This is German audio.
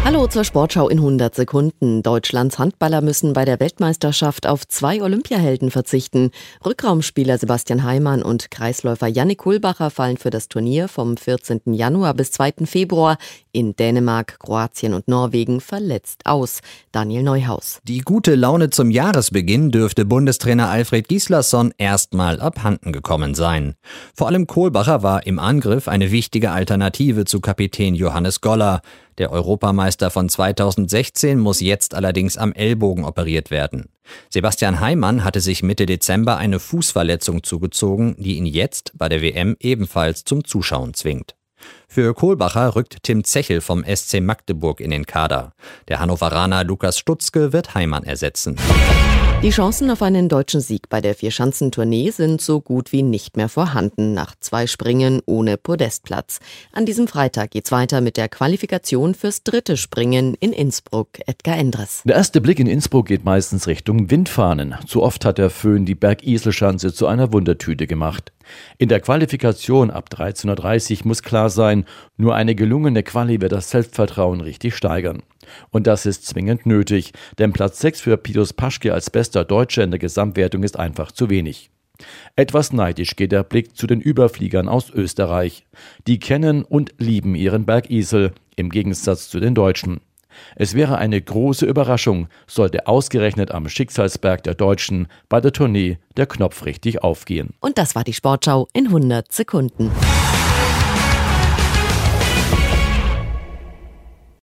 Hallo zur Sportschau in 100 Sekunden. Deutschlands Handballer müssen bei der Weltmeisterschaft auf 2 Olympiahelden verzichten. Rückraumspieler Sebastian Heimann und Kreisläufer Yannick Kulbacher fallen für das Turnier vom 14. Januar bis 2. Februar in Dänemark, Kroatien und Norwegen verletzt aus. Daniel Neuhaus. Die gute Laune zum Jahresbeginn dürfte Bundestrainer Alfred Gislason erstmal abhanden gekommen sein. Vor allem Kulbacher war im Angriff eine wichtige Alternative zu Kapitän Johannes Goller. Der Europameister von 2016 muss jetzt allerdings am Ellbogen operiert werden. Sebastian Heimann hatte sich Mitte Dezember eine Fußverletzung zugezogen, die ihn jetzt bei der WM ebenfalls zum Zuschauen zwingt. Für Kulbacher rückt Tim Zechel vom SC Magdeburg in den Kader. Der Hannoveraner Lukas Stutzke wird Heimann ersetzen. Die Chancen auf einen deutschen Sieg bei der Vierschanzentournee sind so gut wie nicht mehr vorhanden, nach 2 Springen ohne Podestplatz. An diesem Freitag geht's weiter mit der Qualifikation fürs 3. Springen in Innsbruck. Edgar Endres. Der erste Blick in Innsbruck geht meistens Richtung Windfahnen. Zu oft hat der Föhn die Bergiselschanze zu einer Wundertüte gemacht. In der Qualifikation ab 13:30 Uhr muss klar sein, nur eine gelungene Quali wird das Selbstvertrauen richtig steigern. Und das ist zwingend nötig, denn Platz 6 für Pidos Paschke als bester Deutscher in der Gesamtwertung ist einfach zu wenig. Etwas neidisch geht der Blick zu den Überfliegern aus Österreich. Die kennen und lieben ihren Bergisel, im Gegensatz zu den Deutschen. Es wäre eine große Überraschung, sollte ausgerechnet am Schicksalsberg der Deutschen bei der Tournee der Knopf richtig aufgehen. Und das war die Sportschau in 100 Sekunden.